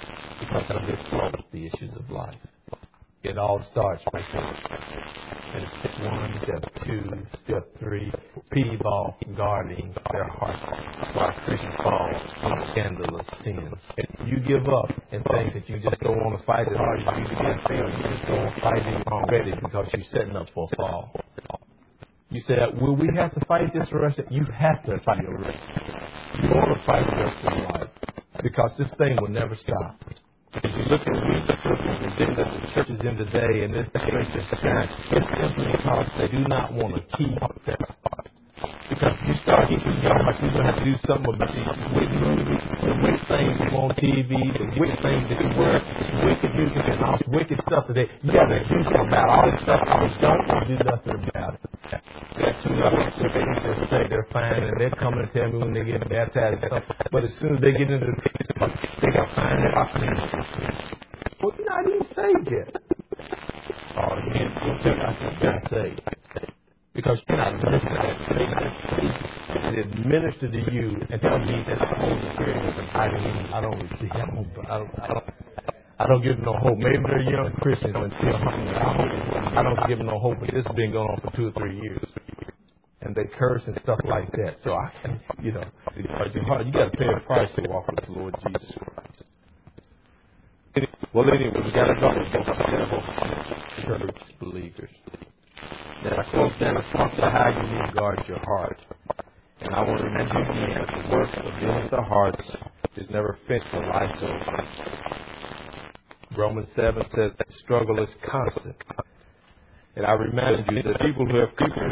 because of this flow of the issues of life. It all starts right there. And step one, step two, step three, P ball guarding their hearts while Christians fall in scandalous sins. You give up and think that you just don't want to fight as hard as you can feel. You just don't want to fight it already because you're setting up for a fall. You say, will we have to fight this the rest of You have to fight the rest. You want to fight the rest of your life because this thing will never stop. If you look at the churches that the churches in today, and this church is shine, it's simply because they do not want to keep that spot. Because you start keeping young, like you're going to have to do something about these wicked movies, the wicked things you on T V, the wicked things that you wear, wicked music, and all this wicked stuff today. You got to do something about all this stuff. I don't want to do nothing about it. That's too much. So they just say they're fine, and they're coming to tell me when they get baptized and stuff. But as soon as they get into the they got fine their opinion. Well, you're not even saved yet. Oh, you can't I just got saved. Because you're not listening to it administer to you and tell me that the Holy Spirit is hiding in me. I don't receive I don't, I don't, I don't, I don't give them no hope. Maybe they're young Christians and still hungry. I, hope, I don't give them no hope, but this has been going on for two or three years. And they curse and stuff like that. So I can, you know, you got to pay a price to walk with the Lord Jesus Christ. Well, anyway, we got to go to church believers. Now, I close down and talk about how you need to guard your heart. And I want to remind you again that the work of dealing with the hearts is never finished when life's over. Romans seven says that the struggle is constant. And I remind you that people who have people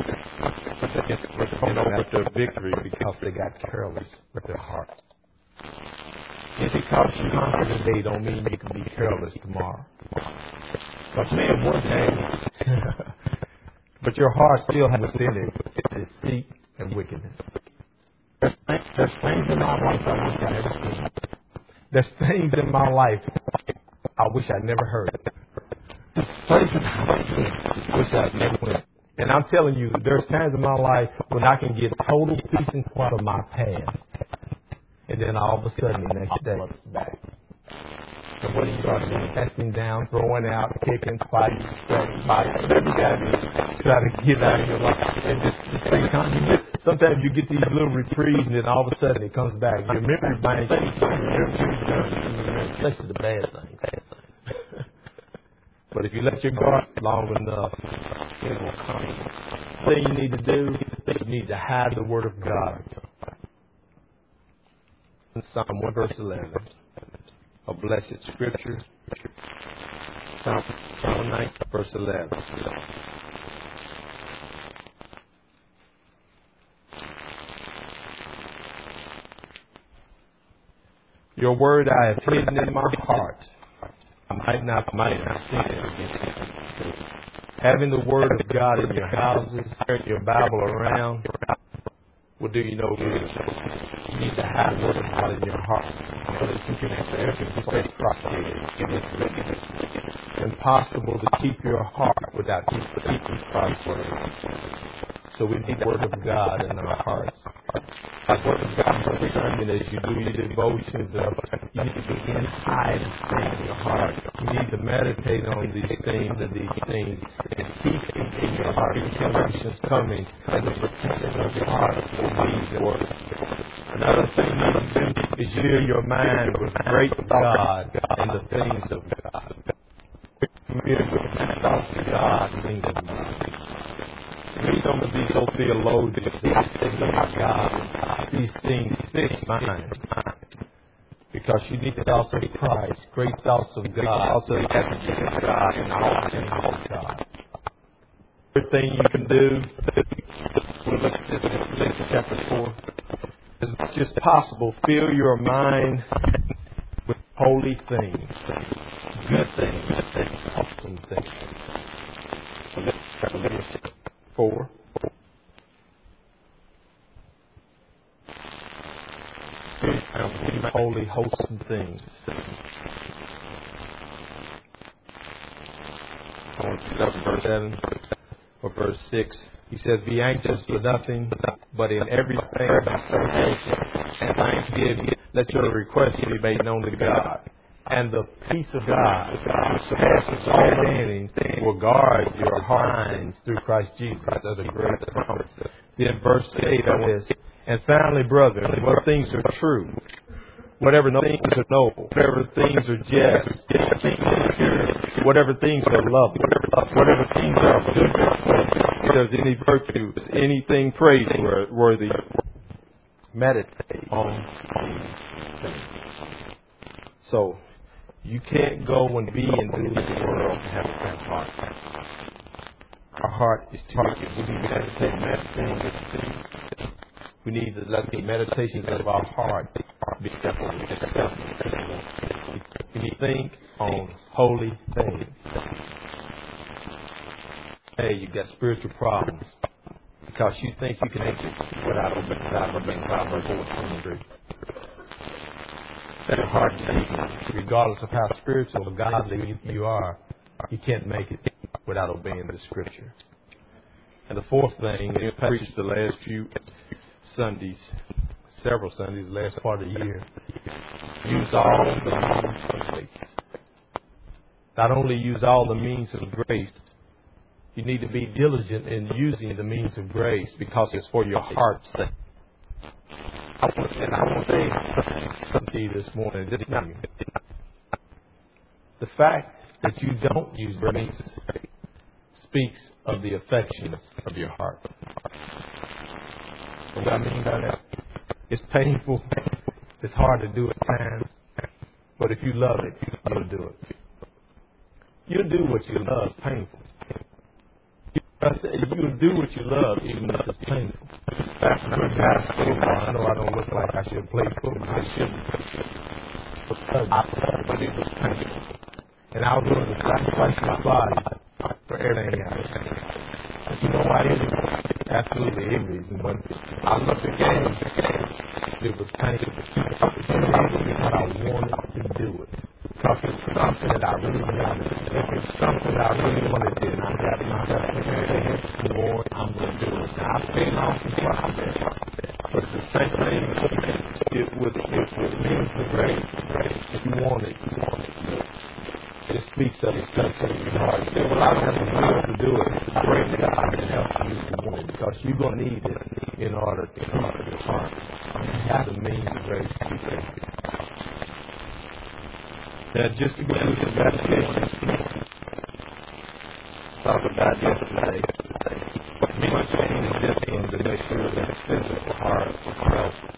don't have their victory because they got careless with their heart. Just because you conquer today don't mean you can be careless tomorrow. But man, one day, but your heart still has within it deceit and wickedness. There's things, there's things in my life I wish I never seen. There's things in my life I wish I'd never heard. There's places I wish I'd never went. And I'm telling you, there's times in my life when I can get total peace and quiet of my past. And then all of a sudden, the next day, it's back. And what do you start doing? Testing down, throwing out, kicking, fighting, fighting, whatever you got to do, try to get out of your life. And just, just sometimes, you get, sometimes you get these little reprieves, and then all of a sudden it comes back. Your memory bank, especially the bad things. But if you let your guard long enough, it will come. The thing you need to do is you need to hide the Word of God. In Psalm one verse eleven, a blessed scripture. Psalm nine verse eleven. Your word I have hidden in my heart. I might not, might not sin against you. Having the word of God in your houses, your Bible around, will do you no good. You need to have the word of God in your heart. So that you can experience stay prostrated. It's impossible to keep your heart without keeping Christ's word. So we need the word of God in our hearts. The word of God is determined as you do your devotions. You need to begin hiding things in your heart. You need to meditate on these things and these things and keep them in your heart. The temptations coming and the protection of your heart will be the word. Another thing you need to do is fill your mind with great God and the things of God. Fill your thoughts of God and things of God. Please don't be so theological. God, these things fix mind. Because you need the thoughts of Christ, great thoughts of God, also the attributes of God and all things of God. Everything you can do, look at this in chapter four, as much as possible, fill your mind with holy things, good things, awesome things. Four. Holy, wholesome things. I want to look at verse seven or verse six. He says, "Be anxious for nothing, but in everything by supplication and thanksgiving, let your requests be made known to God. And the peace of God, which surpasses all understanding, will guard your minds through Christ Jesus. That's a great promise. Then verse eight says, and finally, brethren, whatever things are true, whatever things are noble, whatever things are just, whatever things are lovely, whatever things are good, if there's any virtue, anything praiseworthy, meditate on these things. So, you can't go and be into this world and have a pure heart. Our heart is targeted. We need to meditate, meditate. We need to let the meditations of our heart be acceptable. We need to think on holy things. Hey, you got spiritual problems because you think you can make it without obeying Proverbs four twenty-three. That heart disease, regardless of how spiritual or godly you are, you can't make it without obeying the Scripture. And the fourth thing, we preached the last few Sundays, several Sundays, the last part of the year, use all the means of grace. Not only use all the means of grace, you need to be diligent in using the means of grace because it's for your heart's sake. I want, and I want to say something to you this morning. This not you. The fact that you don't use grace speaks of the affections of your heart. What I mean by that? It's painful. It's hard to do at times. But if you love it, you'll do it. You'll do what you love. It's painful. I said, you'll do what you love, even if it's painful. That's a good basketball. I know I don't look like I should play football. I shouldn't. But it was painful. And I was willing to sacrifice my body for everything else. And you know why? Absolutely every reason. When I looked again, it was painful. But I wanted to do it. Because it's something that I really wanted. If it's something that I really wanted to do, and I got myself prepared, Lord, I'm going to do it. Now, I've been off the process. But the same thing it with it means the grace. If you want it, you want it. It speaks of it, speaks of your heart. Say, well, I don't have the will to do it. I pray that God can help you to want it because you're going to need it in order to keep your heart. You have the means of grace to be faithful. Now, just to go through some meditation, talk about yesterday. Me saying the discipline to make sure that the physical heart is healthy.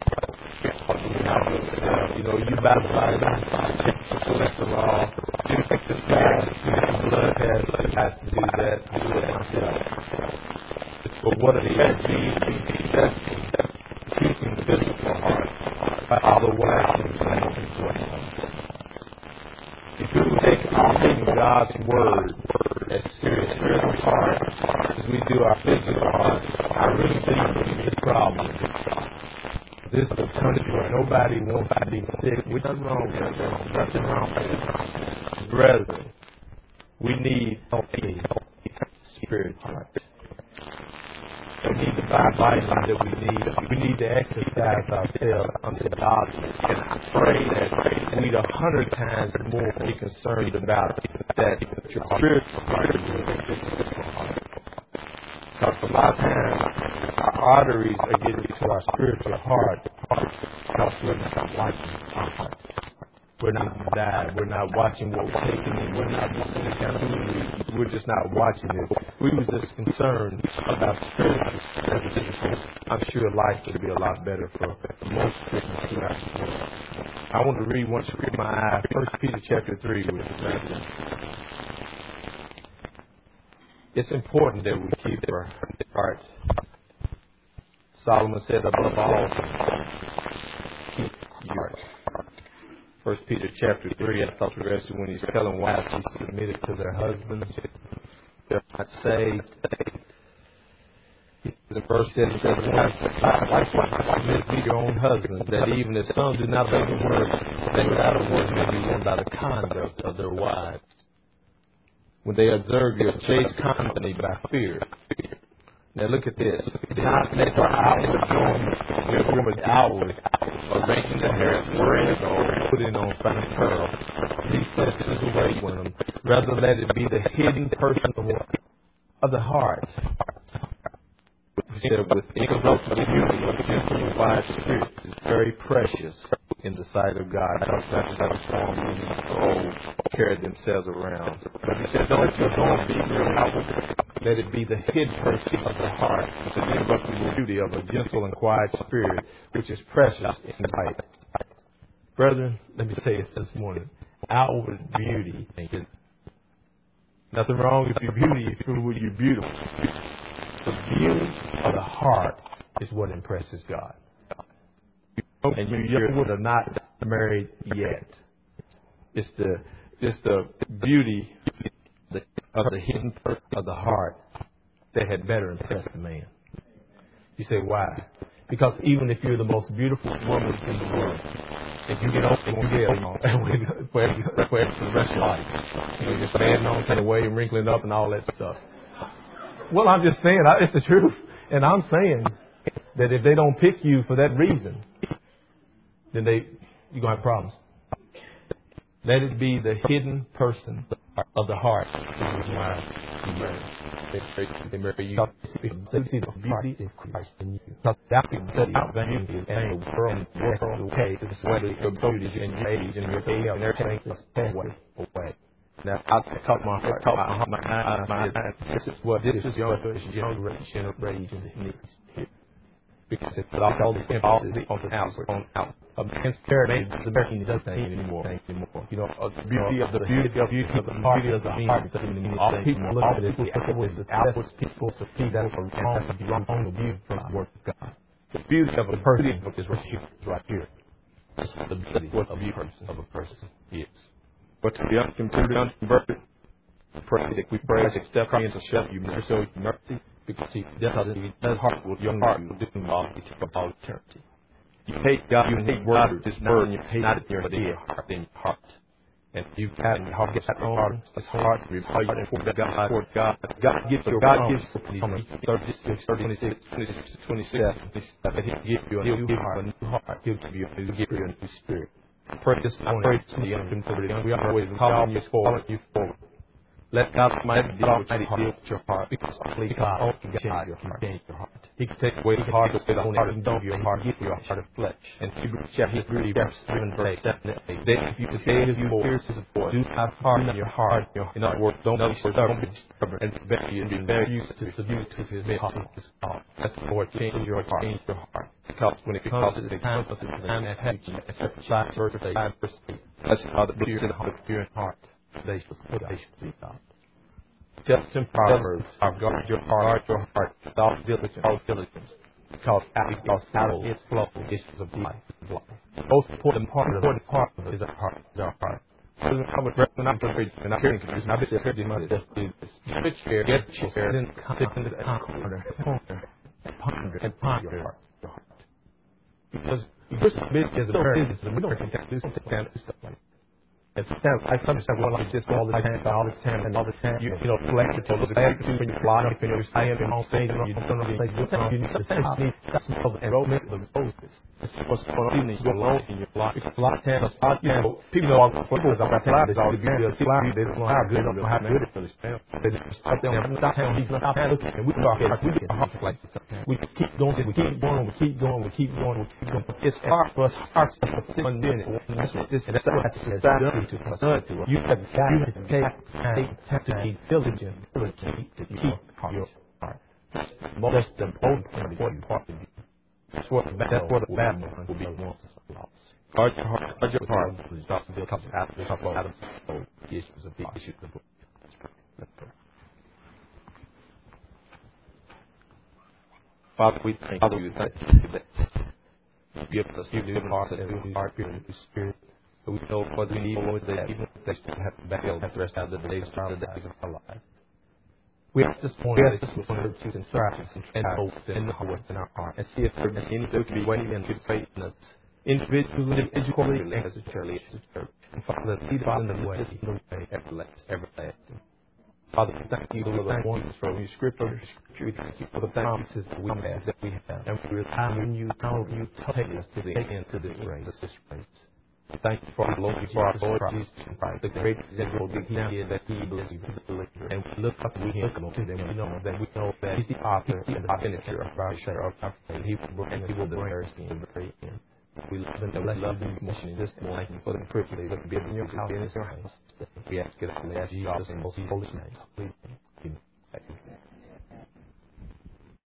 You know, you baptize check the cholesterol, check the fat, the blood test, it has to do that, do it myself. But what it has to be successful, keeping the physical heart by all the actions and emotions. If you take our taking God's word as serious spiritual heart as we do our physical heart, I really think it's a problem. This is a country where nobody wants to be sick. There's nothing wrong with that. There's nothing wrong with it. Brethren, we need healthy, spiritual heart. We need the Bible that we need. We need to exercise ourselves unto God. And I pray that we'd a hundred times more be concerned about that your spiritual heart is your physical heart. Because a lot of times our arteries are getting to our spiritual heart because we're not watching our heart. We're not die. We're not watching what we're taking in. We're not just accountability. We're just not watching it. We was just concerned about spiritual as physical. I'm sure life would be a lot better for most Christians throughout the world. I want to read once with my eye, First Peter chapter three, which is it's important that we keep our hearts. Solomon said, above all, keep your heart. First Peter chapter three, I thought the rest of when he's telling wives to submit to their husbands. They're not saved. The verse says, likewise, submit to your own husbands, that even if some do not obey the word, they without a word may be won by the conduct of their wives. When they observe your chaste company by fear, Now look at this. The eyes are outward, outward, arranging the hair, wearing the gold, putting on fine pearl. He said, this is the way with them. Rather let it be the hidden person of the heart. He said, with incorruptible the beauty of gentle and wise spirit is very precious in the sight of God. That's not that form old carry themselves around. But he said, don't you don't be your outward. Let it be the hidden person of the heart, with the incorruptible beauty of a gentle and quiet spirit, which is precious in sight. Brethren, let me say this this morning. Outward beauty. Nothing wrong with your beauty if you're beautiful. The beauty of the heart is what impresses God. And you young are not married yet. It's the it's the beauty of the hidden part of the heart that had better impress the man. You say, why? Because even if you're the most beautiful woman in the world, if you get off and you get on for the rest of your life, you're just standing on kind of way and wrinkling up and all that stuff. Well, I'm just saying, it's the truth. And I'm saying that if they don't pick you for that reason, then they you're going to have problems. Let it be the hidden person of the heart. They marry you. They see the beauty in Christ in you. Because that can study out vain is and the world is okay to the way of beauty and your age and your age and everything is away. away. Now, I talk my heart, talk my mind, my mind. This is what this is young, this is young rage and rage and it needs. Because it's all the impulses on the house or on out. A man's paradise is American doesn't mean anymore. anymore. You know, uh, the beauty of the beauty of beauty of the heart doesn't mean doesn't mean all people look at it. It was the outward peaceful to see that for wrong to be wrong on the view from the word of God. The beauty of a person is right here. Is right here. That's what the beauty of a person of a person is. But to the unconverted, pray that we pray as step into show you mercy, mercy, because he does that heart will your heart will do all eternity. You hate God, you hate word, His word, and you hate not in your heart, in your heart. And you have in your heart, gets that hard, it's hard to reply and for God, for God. God gives you, God gives you thirty-six, twenty-six, twenty-six, twenty-seven, that He'll give you a new heart, a new heart. He'll give you, He'll give you a new spirit. I pray this morning, I pray to the unconverted, we are always calling you forward, you forward. Let God Almighty deal with your heart, because only God can change your heart. Your heart. He can take away the heart of the heart and don't your heart, give you a heart of flesh. And Hebrews chapter three, verse seven, verse seven. Then if you hear His voice, His voice, do not harden your heart. In other words, don't be stubborn and very and be very used to subdue to His call. Let the Lord change your heart, change your heart. Because when it comes to the time of the time that happens, five verse eight, that's how the fear and the fear and heart. They should, they should see God. Just in Proverbs, guard your heart, your heart, with all diligence, all diligence, because out, because out of its flow, issues of life, life. The most important part of it part of it is our heart, is our heart. I would recommend I'm afraid, and I'm hearing this, and I've been hearing this, just do this. Get your, get your, then sit into the corner, ponder, ponder, and ponder your heart, your heart. Because we're so busy as Americans, and we don't think that do something to stuff like that. And sometimes I sometimes want to just all the time, all the time, and all the time. You, you know, flex it till the attitude when you fly up and you're saying and all saying, you don't know things. You need to say, you need to some of the enrollment of the roses. It's supposed to be you go alone in your flight. Because a lot of times, you know, people know all the footballers are about to fly. There's all the beauty of fly. They don't know how good, they don't know how good it is. They just stop there and stop down, we stop down, and we can talk like we get hard like this. We keep going, we keep going, we keep going, we keep going, we keep going. It's hard for us, hard for us to sit one minute. And that's what this, and that's what I said. To my son, to you have got to take time to be diligent, diligent to keep your heart. That's the most important part of you. That's what the that's what the bad one will be once lost. Guard your heart, guard your heart. Please talk to the couple of Adam, talk about Adam's soul. The issues of the issues of the book. Father, we thank you that you give us your new heart and new heart, your new spirit. But we know what we need more than even if they still have to back up the rest of the days of the days of our life. We have this morning that this one to choose and strive and hope and the heart in our heart and see if there is anything that can be waiting and good faith in us. Individually, individually, as a church, as a church. And Father, lead us in the way, in the way everlasting. everlasting. Father, we thank you for the wonders from your scripture. We thank you for the promises that we have, that we have. And we rely on you, count on you to take us to the end of this race. This race. Thank you for our Lord, for our Lord Jesus Christ, the great example that he did, that he believed. And we look up, we look up to them, we know that we know that he's the author and the finisher of our faith, of our faith. He will bring, he will bring us in the very end. We love him, and love this morning, this morning, for the privilege of being in your house, in your house. We ask it in Jesus' most holy name.